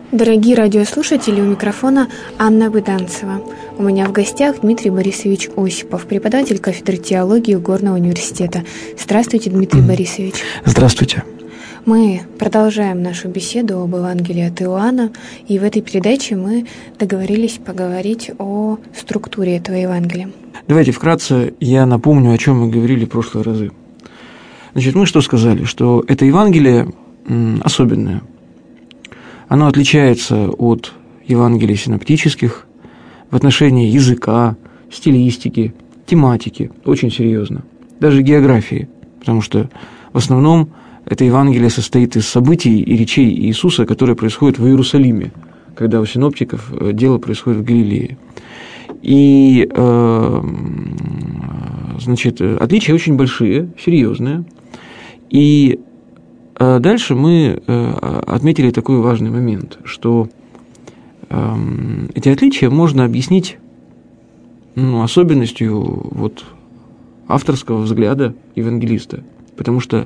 Дорогие радиослушатели, у микрофона Анна Выданцева. У меня в гостях Дмитрий Борисович Осипов, преподаватель кафедры теологии Горного университета. Здравствуйте, Дмитрий Борисович. Здравствуйте. Мы продолжаем нашу беседу об Евангелии от Иоанна, и в этой передаче мы договорились поговорить о структуре этого Евангелия. Давайте вкратце я напомню, о чем мы говорили в прошлые разы. Значит, мы что сказали? Что это Евангелие особенное. Оно отличается от Евангелий синоптических в отношении языка, стилистики, тематики, очень серьезно, даже географии, потому что в основном это Евангелие состоит из событий и речей Иисуса, которые происходят в Иерусалиме, когда у синоптиков дело происходит в Галилее. И, значит, отличия очень большие, серьезные, и дальше мы отметили такой важный момент, что эти отличия можно объяснить особенностью вот авторского взгляда евангелиста, потому что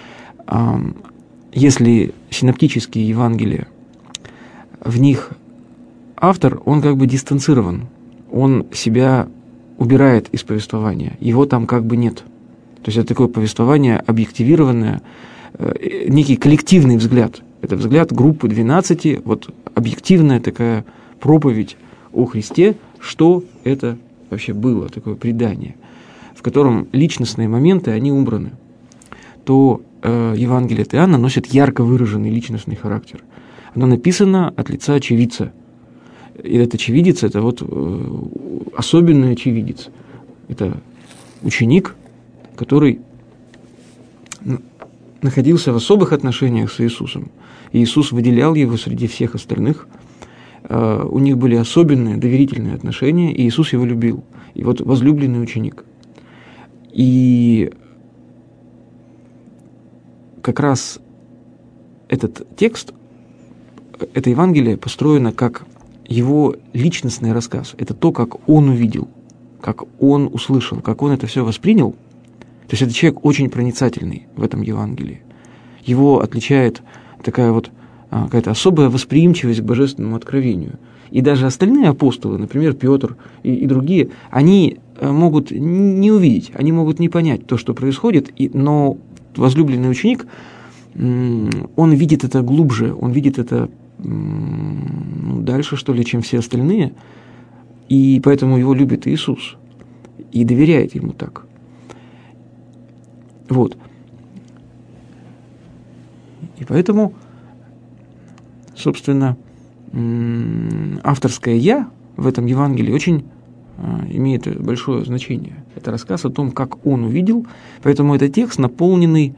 если синоптические Евангелия, в них автор, он как бы дистанцирован, он себя убирает из повествования, его там как бы нет. То есть это такое повествование объективированное, некий коллективный взгляд. Это взгляд группы 12, вот объективная такая проповедь о Христе, что это вообще было, такое предание, в котором личностные моменты, они убраны. То Евангелие от Иоанна носит ярко выраженный личностный характер. Оно написано от лица очевидца. И этот очевидец – это вот особенный очевидец. Это ученик, который находился в особых отношениях с Иисусом. И Иисус выделял его среди всех остальных. У них были особенные доверительные отношения, и Иисус его любил. И вот возлюбленный ученик. И как раз этот текст, это Евангелие построено как его личностный рассказ. Это то, как он увидел, как он услышал, как он это все воспринял. То есть это человек очень проницательный в этом Евангелии. Его отличает такая вот какая-то особая восприимчивость к божественному откровению. И даже остальные апостолы, например, Петр и другие, они могут не увидеть, они могут не понять то, что происходит, но возлюбленный ученик, он видит это глубже, он видит это дальше, что ли, чем все остальные, и поэтому его любит Иисус и доверяет ему так. Вот. И поэтому, собственно, авторское «я» в этом Евангелии очень имеет большое значение. Это рассказ о том, как он увидел, поэтому это текст, наполненный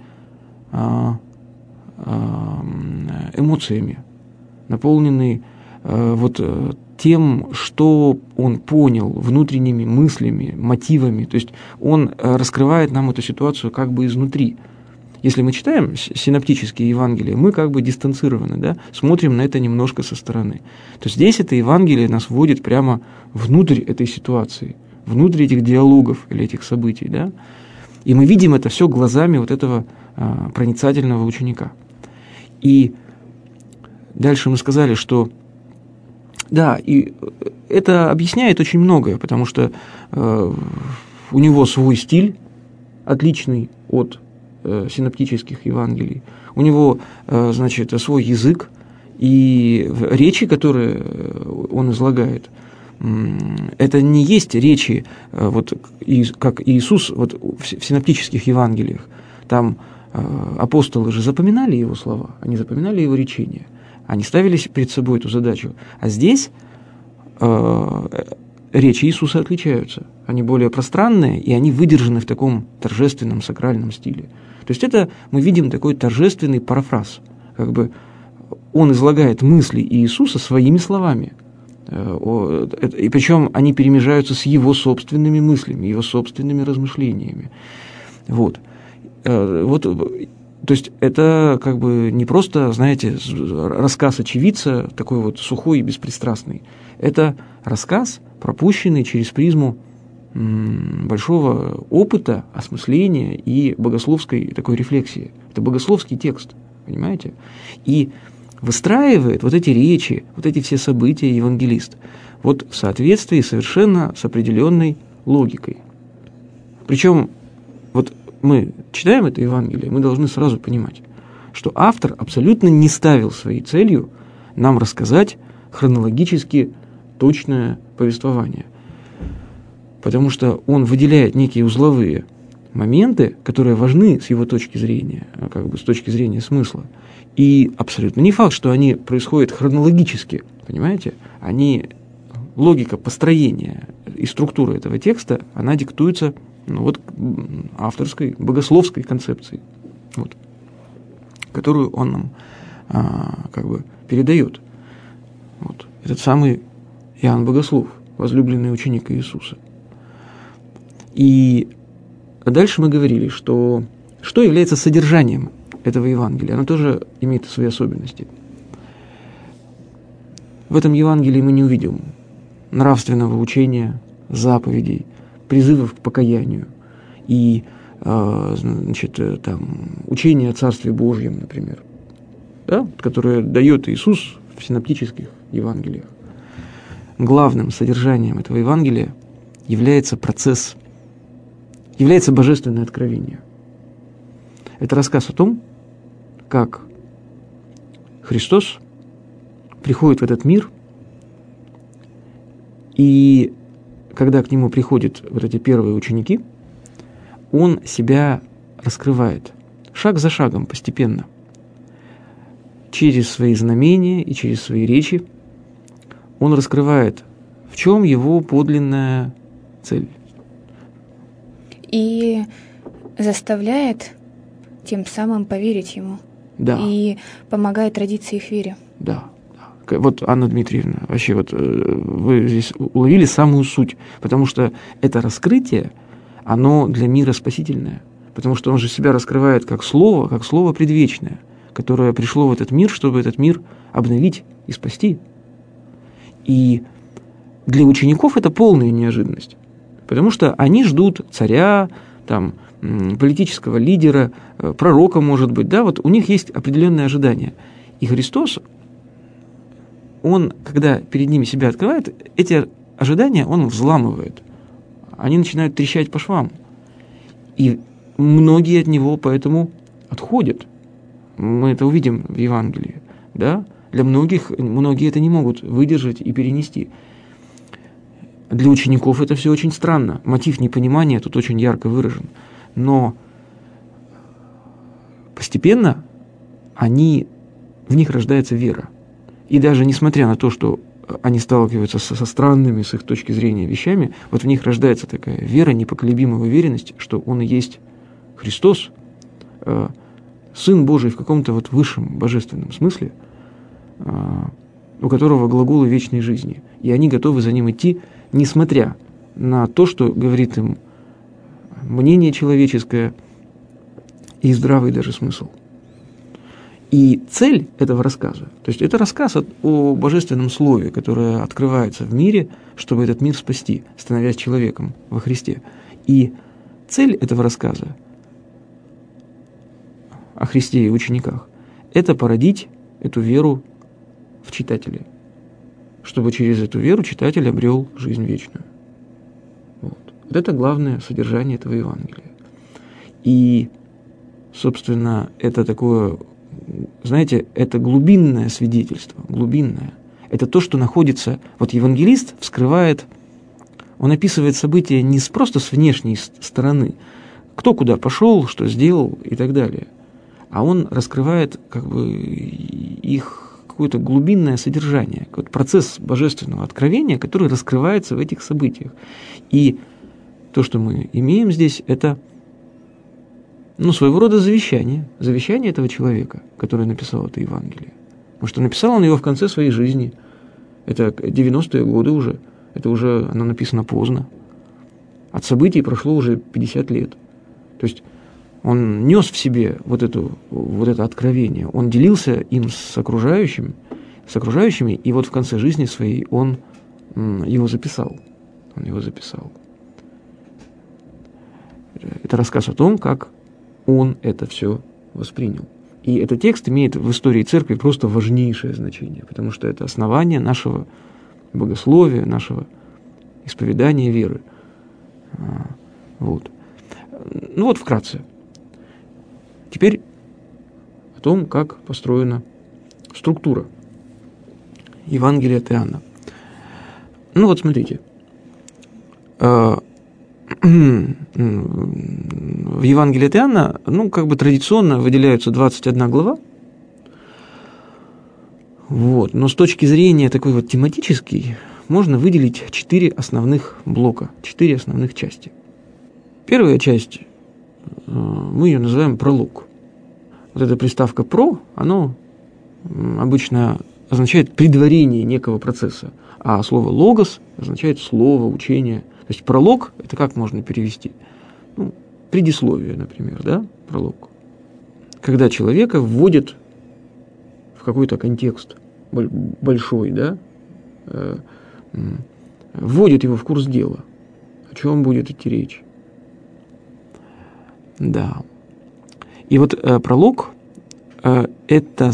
эмоциями, наполненный вот тем, что он понял, внутренними мыслями, мотивами. То есть он раскрывает нам эту ситуацию как бы изнутри. Если мы читаем синоптические Евангелия, мы как бы дистанцированы, да, смотрим на это немножко со стороны. То здесь это Евангелие нас вводит прямо внутрь этой ситуации, внутрь этих диалогов или этих событий, да, и мы видим это все глазами вот этого проницательного ученика. И дальше мы сказали, что да, и это объясняет очень многое, потому что у него свой стиль, отличный от синоптических Евангелий, у него, значит, свой язык, и речи, которые он излагает, это не есть речи, вот, как Иисус вот, в синоптических Евангелиях. Там апостолы же запоминали его слова, они запоминали его речения. Они ставили перед собой эту задачу. А здесь речи Иисуса отличаются. Они более пространные, и они выдержаны в таком торжественном, сакральном стиле. То есть это мы видим такой торжественный парафраз. Как бы он излагает мысли Иисуса своими словами. И причем они перемежаются с его собственными мыслями, его собственными размышлениями. Вот. То есть это как бы не просто, знаете, рассказ очевидца, такой вот сухой и беспристрастный. Это рассказ, пропущенный через призму большого опыта, осмысления и богословской такой рефлексии. Это богословский текст, понимаете? И выстраивает вот эти речи, вот эти все события евангелист вот в соответствии совершенно с определенной логикой. Причем вот мы читаем это Евангелие, мы должны сразу понимать, что автор абсолютно не ставил своей целью нам рассказать хронологически точное повествование, потому что он выделяет некие узловые моменты, которые важны с его точки зрения, как бы с точки зрения смысла. И абсолютно не факт, что они происходят хронологически, понимаете? Логика построения и структура этого текста, она диктуется авторской, богословской концепцией, которую он нам передает. Этот самый Иоанн Богослов, возлюбленный ученик Иисуса. И дальше мы говорили, что является содержанием этого Евангелия. Оно тоже имеет свои особенности. В этом Евангелии мы не увидим нравственного учения, заповедей, призывов к покаянию и учения о Царстве Божьем, например, которое дает Иисус в синоптических Евангелиях. Главным содержанием этого Евангелия является божественное откровение. Это рассказ о том, как Христос приходит в этот мир, и когда к нему приходят вот эти первые ученики, он себя раскрывает шаг за шагом, постепенно, через свои знамения и через свои речи. Он раскрывает, в чем его подлинная цель. И заставляет тем самым поверить ему. Да. И помогает родиться их вере. Да. Вот, Анна Дмитриевна, вообще вы здесь уловили самую суть, потому что это раскрытие, оно для мира спасительное, потому что он же себя раскрывает как слово предвечное, которое пришло в этот мир, чтобы этот мир обновить и спасти. И для учеников это полная неожиданность, потому что они ждут царя, политического лидера, пророка, может быть, у них есть определенные ожидания. И Христос, он, когда перед ними себя открывает, эти ожидания он взламывает. Они начинают трещать по швам. И многие от него поэтому отходят. Мы это увидим в Евангелии. Да? Для многие это не могут выдержать и перенести. Для учеников это все очень странно. Мотив непонимания тут очень ярко выражен. Но постепенно в них рождается вера. И даже несмотря на то, что они сталкиваются со странными, с их точки зрения, вещами, в них рождается такая вера, непоколебимая уверенность, что Он и есть Христос, Сын Божий в каком-то высшем божественном смысле, у которого глаголы вечной жизни. И они готовы за Ним идти, несмотря на то, что говорит им мнение человеческое и здравый даже смысл. И цель этого рассказа, то есть это рассказ о божественном слове, которое открывается в мире, чтобы этот мир спасти, становясь человеком во Христе. И цель этого рассказа о Христе и учениках – это породить эту веру в читателя, чтобы через эту веру читатель обрел жизнь вечную. Вот это главное содержание этого Евангелия. И, собственно, это такое, знаете, это глубинное свидетельство, глубинное. Это то, что находится... евангелист вскрывает, он описывает события не просто с внешней стороны, кто куда пошел, что сделал и так далее, а он раскрывает их какое-то глубинное содержание, какой-то процесс божественного откровения, который раскрывается в этих событиях. И то, что мы имеем здесь, это своего рода завещание этого человека, который написал это Евангелие. Потому что написал он его в конце своей жизни. Это 90-е годы уже. Это уже оно написано поздно. От событий прошло уже 50 лет. То есть он нес в себе это откровение. Он делился им с окружающими, и в конце жизни своей он его записал. Это рассказ о том, как он это все воспринял. И этот текст имеет в истории церкви просто важнейшее значение, потому что это основание нашего богословия, нашего исповедания веры. Вот. Ну вот вкратце. Теперь о том, как построена структура Евангелия от Иоанна. Ну вот смотрите. В Евангелии от Иоанна, традиционно выделяются 21 глава. Вот. Но с точки зрения такой вот тематической можно выделить 4 основных блока, 4 основных части. Первая часть, мы ее называем пролог. Вот эта приставка «про», она обычно означает предварение некого процесса, а слово «логос» означает слово, учение. То есть пролог – это как можно перевести? Предисловие, например, да, пролог. Когда человека вводят в какой-то контекст большой, да, вводят его в курс дела, о чем будет идти речь. Да. И вот пролог это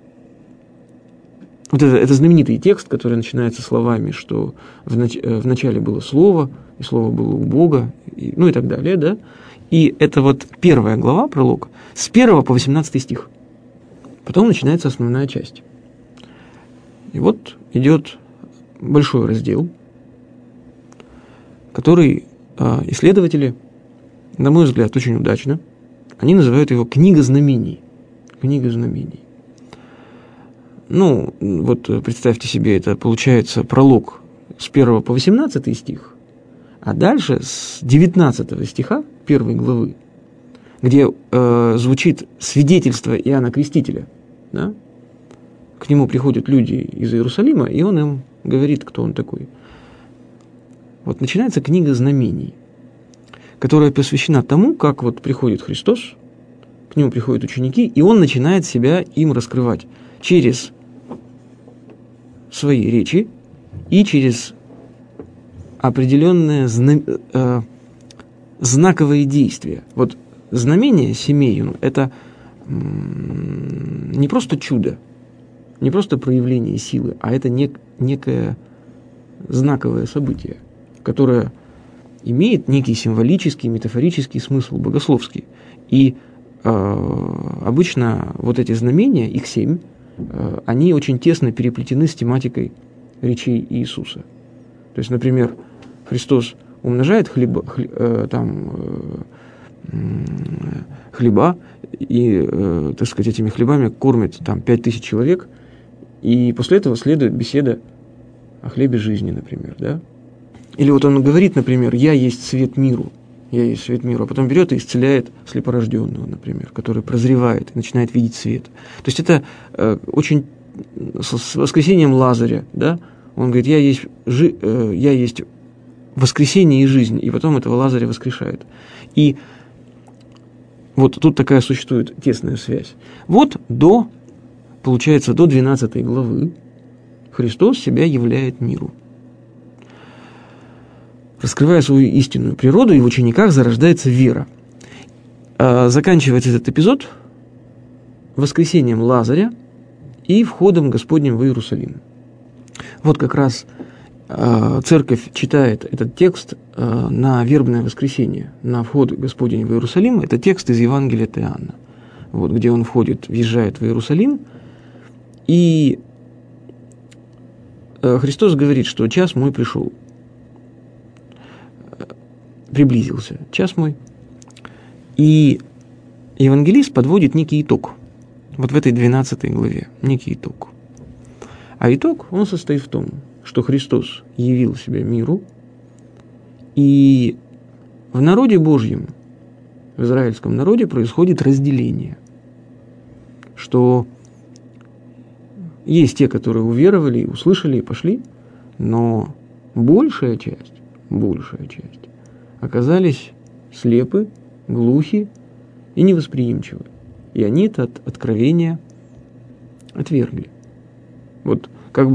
знаменитый текст, который начинается словами, что в начале было Слово, и Слово было у Бога, и так далее, да. И это вот первая глава, пролог, с 1 по 18 стих. Потом начинается основная часть. И вот идет большой раздел, который исследователи, на мой взгляд, очень удачно, они называют его «Книга знамений». Книга знамений. Представьте себе, это получается пролог с 1 по 18 стих, а дальше с 19 стиха 1 главы, где звучит свидетельство Иоанна Крестителя. Да? К нему приходят люди из Иерусалима, и он им говорит, кто он такой. Вот начинается книга знамений, которая посвящена тому, как вот приходит Христос, к нему приходят ученики, и он начинает себя им раскрывать через свои речи и через определенные знаковые действия. Вот знамение семей – это не просто чудо, не просто проявление силы, а это некое знаковое событие, которое имеет некий символический, метафорический смысл, богословский. И обычно вот эти знамения, их 7, они очень тесно переплетены с тематикой речей Иисуса. То есть, например, Христос умножает хлеба, и, этими хлебами кормит 5000 человек, и после этого следует беседа о хлебе жизни, например, да? Или вот он говорит, например, «Я есть свет миру», а потом берет и исцеляет слепорожденного, например, который прозревает и начинает видеть свет. То есть это очень с воскресением Лазаря, да? Он говорит, я есть воскресение и жизнь, и потом этого Лазаря воскрешает. И вот тут такая существует тесная связь. Вот до 12 главы Христос себя являет миру, раскрывая свою истинную природу, и в учениках зарождается вера. Заканчивается этот эпизод воскресением Лазаря и входом Господним в Иерусалим. Вот как раз церковь читает этот текст на вербное воскресенье, на вход Господень в Иерусалим. Это текст из Евангелия от Иоанна, вот, где он въезжает в Иерусалим, и Христос говорит, что час мой пришел, приблизился час мой. И евангелист подводит некий итог. Вот в этой 12 главе некий итог. А итог, он состоит в том, что Христос явил себя миру, и в народе Божьем, в израильском народе происходит разделение, что есть те, которые уверовали, услышали и пошли, но большая часть оказались слепы, глухи и невосприимчивы. И они это откровение отвергли. Вот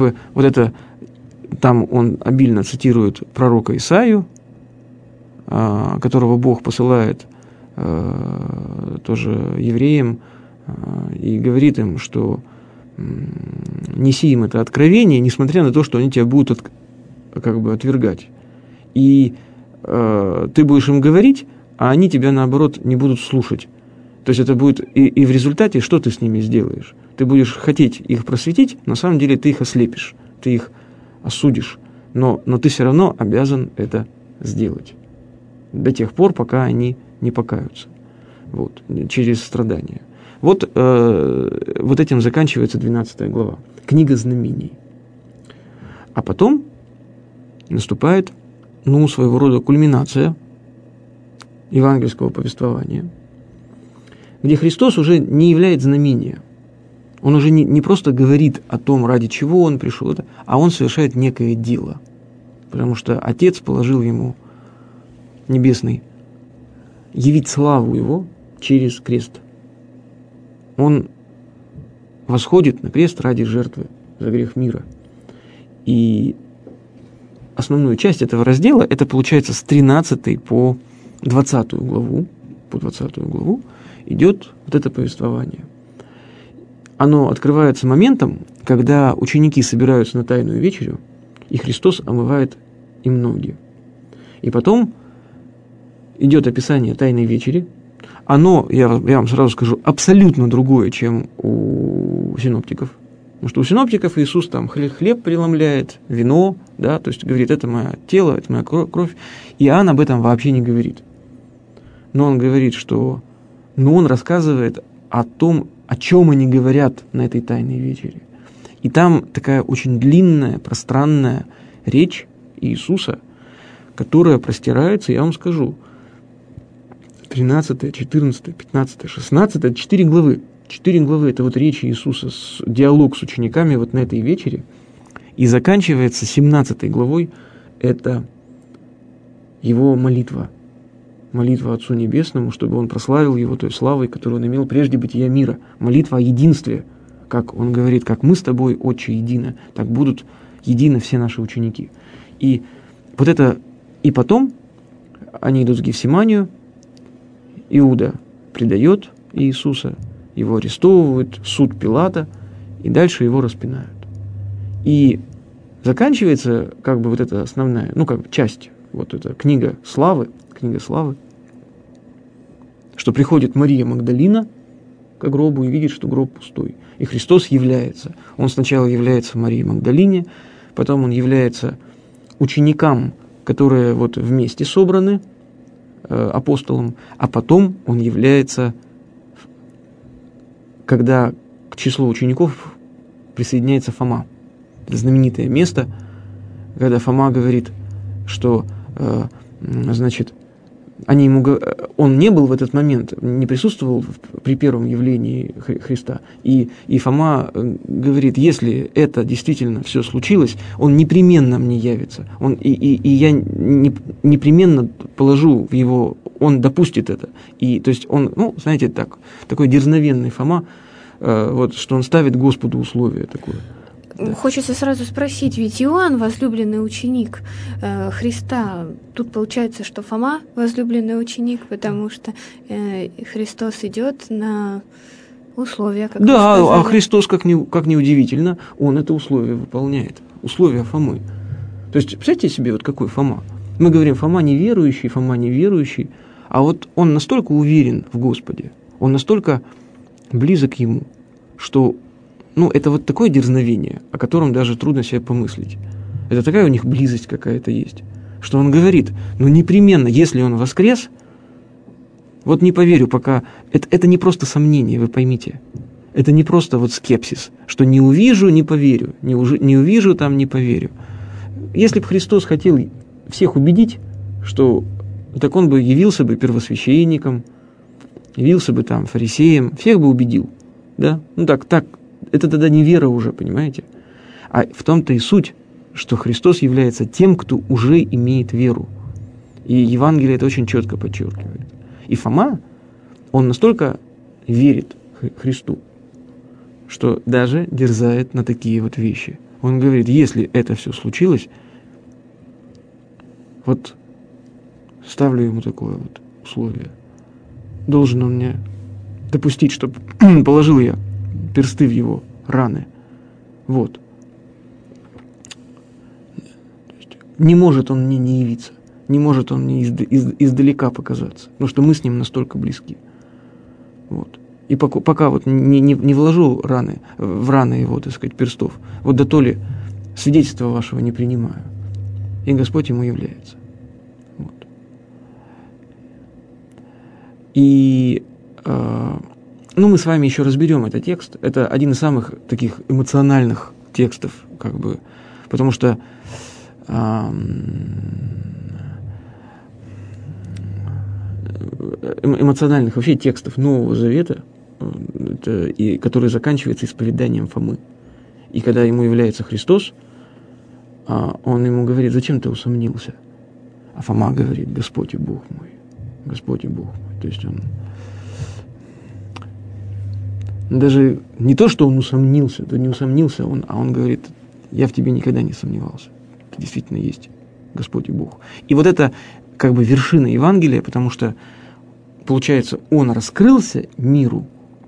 там он обильно цитирует пророка Исаию, которого Бог посылает тоже евреям и говорит им, что неси им это откровение, несмотря на то, что они тебя будут отвергать. И ты будешь им говорить, а они тебя, наоборот, не будут слушать. То есть это будет... И в результате что ты с ними сделаешь? Ты будешь хотеть их просветить, на самом деле ты их ослепишь, ты их осудишь. Но ты все равно обязан это сделать. До тех пор, пока они не покаются. Вот, через страдания. Вот этим заканчивается 12 глава. Книга знамений. А потом наступает, своего рода кульминация евангельского повествования, где Христос уже не являет знамения. Он уже не просто говорит о том, ради чего он пришел, а он совершает некое дело. Потому что Отец положил ему небесный явить славу его через крест. Он восходит на крест ради жертвы за грех мира. И основную часть этого раздела, это получается с 13 по 20 главу, идет вот это повествование. Оно открывается моментом, когда ученики собираются на Тайную вечерю, и Христос омывает им ноги. И потом идет описание Тайной вечери. Оно, я вам сразу скажу, абсолютно другое, чем у синоптиков. Потому что у синоптиков Иисус там хлеб преломляет, вино, да, то есть говорит, это мое тело, это моя кровь. Иоанн об этом вообще не говорит. Но он говорит, что... он рассказывает о том, о чем они говорят на этой Тайной вечере. И там такая очень длинная, пространная речь Иисуса, которая простирается, я вам скажу, 13, 14, 15, 16, это 4 главы. 4 главы – это вот речь Иисуса, диалог с учениками вот на этой вечере. И заканчивается 17 главой – это его молитва. Молитва Отцу Небесному, чтобы он прославил его той славой, которую он имел прежде бытия мира. Молитва о единстве. Как он говорит, как мы с тобой, Отче, едины, так будут едины все наши ученики. И вот это, и потом они идут в Гефсиманию, Иуда предает Иисуса, его арестовывают, суд Пилата, и дальше его распинают. И заканчивается вот эта основная, часть, вот эта книга славы, что приходит Мария Магдалина к гробу и видит, что гроб пустой. И Христос является. Он сначала является Марии Магдалине, потом он является ученикам, которые вот вместе собраны, апостолам, а потом он является, когда к числу учеников присоединяется Фома. Это знаменитое место, когда Фома говорит, что, он не был в этот момент, не присутствовал при первом явлении Христа. И Фома говорит, если это действительно все случилось, он непременно мне явится. И я непременно положу в его, он допустит это. И, то есть он, такой дерзновенный Фома, что он ставит Господу условие такое. Да. Хочется сразу спросить, ведь Иоанн возлюбленный ученик Христа. Тут получается, что Фома возлюбленный ученик, потому что Христос идет на условия, как да, а Христос, как ни удивительно, он это условие выполняет. Условия Фомы. То есть, представьте себе, вот какой Фома. Мы говорим, Фома неверующий, а вот он настолько уверен в Господе, он настолько близок ему, что это вот такое дерзновение, о котором даже трудно себе помыслить. Это такая у них близость какая-то есть, что он говорит, непременно, если он воскрес, вот не поверю пока, это не просто сомнение, вы поймите, это не просто вот скепсис, что не увижу, не поверю, не увижу, там не поверю. Если бы Христос хотел всех убедить, что так он бы явился бы первосвященником, явился бы там фарисеем, всех бы убедил, да, так, это тогда не вера уже, понимаете? А в том-то и суть, что Христос является тем, кто уже имеет веру. И Евангелие это очень четко подчеркивает. И Фома, он настолько верит Христу, что даже дерзает на такие вот вещи. Он говорит, если это все случилось, вот ставлю ему такое вот условие. Должен он мне допустить, чтобы положил я персты в его раны. Вот. Не может он мне не явиться, не может он мне издалека показаться, потому что мы с ним настолько близки. Вот. И пока вот не вложу в раны его, так сказать, перстов, вот до то ли свидетельства вашего не принимаю. И Господь ему является. Вот. И мы с вами еще разберем этот текст. Это один из самых таких эмоциональных текстов, как бы, потому что эмоциональных вообще текстов Нового Завета, который заканчивается исповеданием Фомы. И когда ему является Христос, он ему говорит: зачем ты усомнился? А Фома говорит: Господь и Бог мой, Господь и Бог мой. То есть он даже не то, что он усомнился, то не усомнился он, а он говорит: я в тебе никогда не сомневался. Ты действительно есть Господь и Бог. И вот это как бы вершина Евангелия, потому что, получается, он раскрыл миру,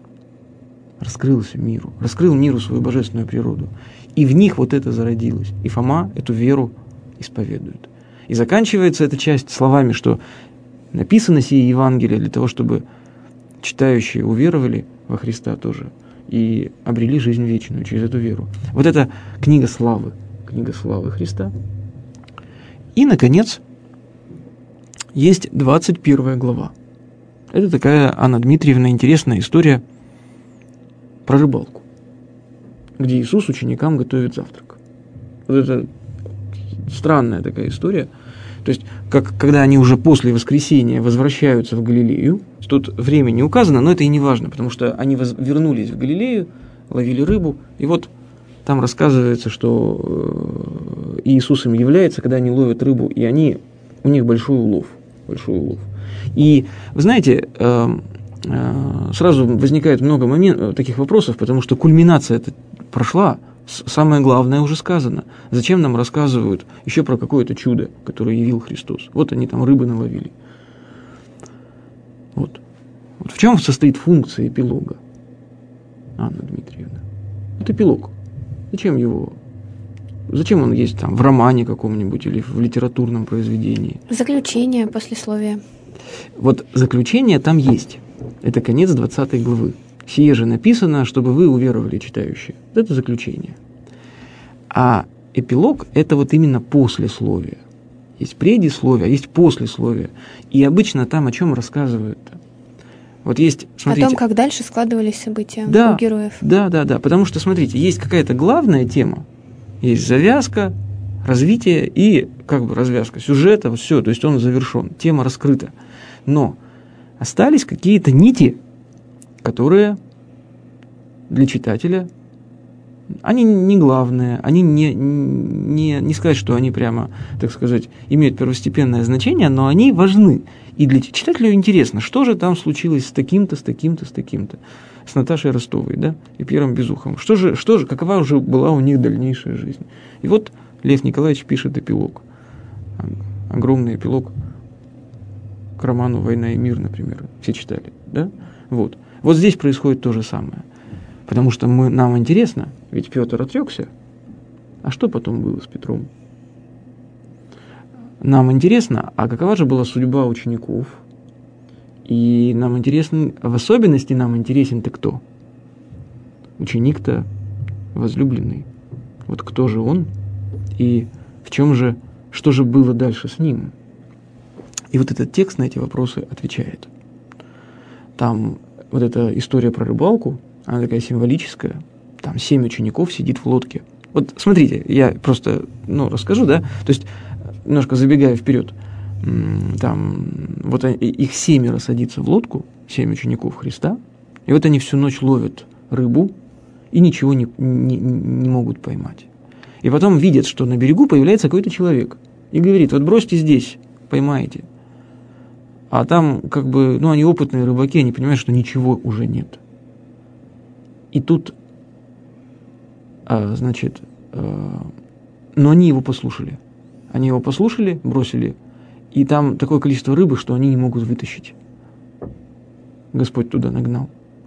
раскрыл миру свою божественную природу. И в них вот это зародилось. И Фома эту веру исповедует. И заканчивается эта часть словами, что написано сие Евангелие для того, чтобы читающие уверовали во Христа тоже и обрели жизнь вечную через эту веру. Вот это книга славы Христа. И, наконец, есть 21 глава. Это такая, Анна Дмитриевна, интересная история про рыбалку, где Иисус ученикам готовит завтрак. Вот это странная такая история. То есть, когда они уже после воскресения возвращаются в Галилею, тут время не указано, но это и не важно, потому что они вернулись в Галилею, ловили рыбу, и вот там рассказывается, что Иисус им является, когда они ловят рыбу, и у них большой улов. И, вы знаете, сразу возникает много таких вопросов, потому что кульминация эта прошла, самое главное уже сказано. Зачем нам рассказывают еще про какое-то чудо, которое явил Христос? Вот они там рыбы наловили. Вот в чем состоит функция эпилога, Анна Дмитриевна? Это эпилог. Зачем он есть там в романе каком-нибудь или в литературном произведении? Заключение, послесловие. Вот заключение там есть. Это конец 20 главы. «Сие же написано, чтобы вы уверовали, читающие». Это заключение. А эпилог – это вот именно послесловие. Есть предисловие, а есть послесловие. И обычно там о чем рассказывают-то? Вот есть, смотрите, о том, как дальше складывались события у героев. Да. Потому что, смотрите, есть какая-то главная тема, есть завязка, развитие и как бы развязка сюжета, все, то есть он завершен, тема раскрыта. Но остались какие-то нити, которые для читателя, они не главные, они не сказать, что они прямо, так сказать, имеют первостепенное значение, но они важны. И для читателя интересно, что же там случилось с таким-то, с Наташей Ростовой, да, и Пьером Безуховым. Что же, какова уже была у них дальнейшая жизнь. И вот Лев Николаевич пишет эпилог. Огромный эпилог к роману «Война и мир», например. Все читали, да? Вот здесь происходит то же самое. Потому что нам интересно, ведь Петр отрекся, а что потом было с Петром? Нам интересно, а какова же была судьба учеников? И нам интересно, в особенности нам интересен-то кто? Ученик-то возлюбленный. Вот кто же он? И что же было дальше с ним? И вот этот текст на эти вопросы отвечает. Там вот эта история про рыбалку, она такая символическая. Там 7 учеников сидит в лодке. Вот смотрите, я просто расскажу, да? То есть, немножко забегая вперед, там вот их 7 садится в лодку, 7 учеников Христа, и вот они всю ночь ловят рыбу и ничего не могут поймать. И потом видят, что на берегу появляется какой-то человек и говорит: вот бросьте здесь, поймаете. А там они опытные рыбаки, они понимают, что ничего уже нет. И тут, но они его послушали. Они его послушали, бросили, и там такое количество рыбы, что они не могут вытащить. Господь туда нагнал.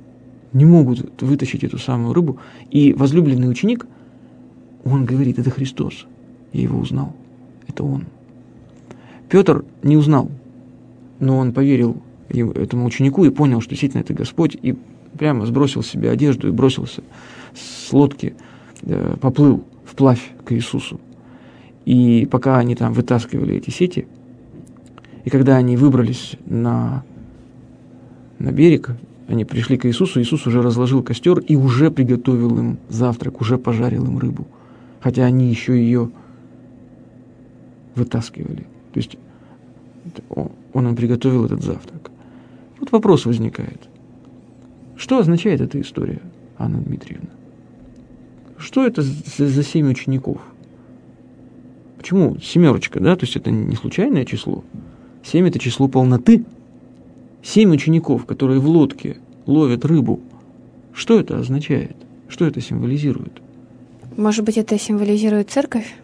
не могут вытащить эту самую рыбу. И возлюбленный ученик, он говорит, это Христос. Я его узнал. Это он. Петр не узнал, но он поверил этому ученику и понял, что действительно это Господь, и прямо сбросил с себя одежду и бросился с лодки, поплыл вплавь к Иисусу. И пока они там вытаскивали эти сети, и когда они выбрались на берег, они пришли к Иисусу, Иисус уже разложил костер и уже приготовил им завтрак, уже пожарил им рыбу, хотя они еще ее вытаскивали. То есть он им приготовил этот завтрак. Вот вопрос возникает. Что означает эта история, Анна Дмитриевна? Что это за 7 учеников? Почему 7, да? То есть это не случайное число. 7 – это число полноты. 7 учеников, которые в лодке ловят рыбу. Что это означает? Что это символизирует? Может быть, это символизирует церковь?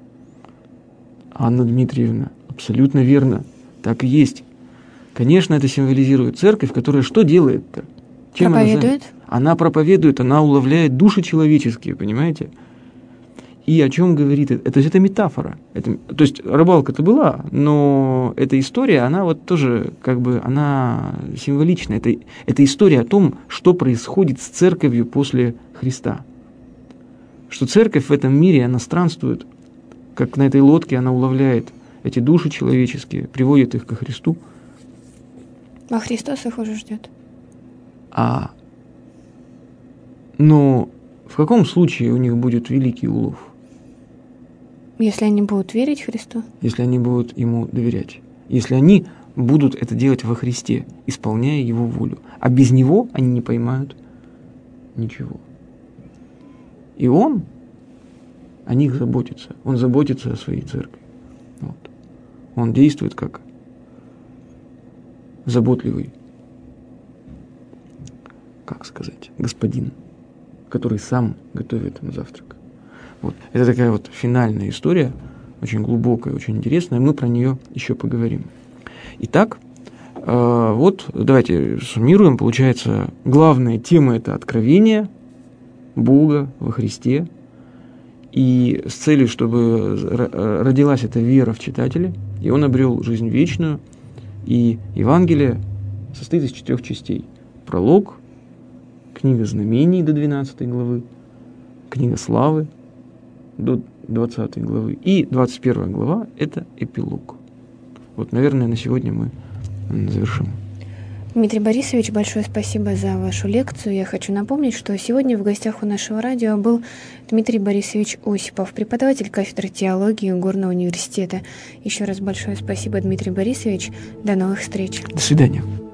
Анна Дмитриевна, абсолютно верно. Так и есть. Конечно, это символизирует церковь, которая что делает-то? Чем проповедует? Она проповедует, она уловляет души человеческие, понимаете? И о чем говорит это? То есть это метафора. То есть рыбалка-то была, но эта история, она вот тоже как бы, она символична. Это история о том, что происходит с церковью после Христа. Что церковь в этом мире, она странствует, как на этой лодке она уловляет эти души человеческие, приводит их ко Христу. А Христос их уже ждет. Но в каком случае у них будет великий улов? Если они будут верить Христу? Если они будут Ему доверять. Если они будут это делать во Христе, исполняя Его волю. А без Него они не поймают ничего. И Он о них заботится. Он заботится о своей церкви. Вот. Он действует как заботливый, как сказать, господин, который сам готовит им завтрак. Вот. Это такая вот финальная история, очень глубокая, очень интересная. Мы про нее еще поговорим. Итак, вот давайте суммируем. Получается, главная тема – это откровение Бога во Христе. И с целью, чтобы родилась эта вера в читателя, и он обрел жизнь вечную. И Евангелие состоит из 4 частей. Пролог, книга знамений до 12 главы, книга славы до 20 главы и 21 глава – это эпилог. Вот, наверное, на сегодня мы завершим. Дмитрий Борисович, большое спасибо за вашу лекцию. Я хочу напомнить, что сегодня в гостях у нашего радио был Дмитрий Борисович Осипов, преподаватель кафедры теологии Горного университета. Еще раз большое спасибо, Дмитрий Борисович. До новых встреч. До свидания.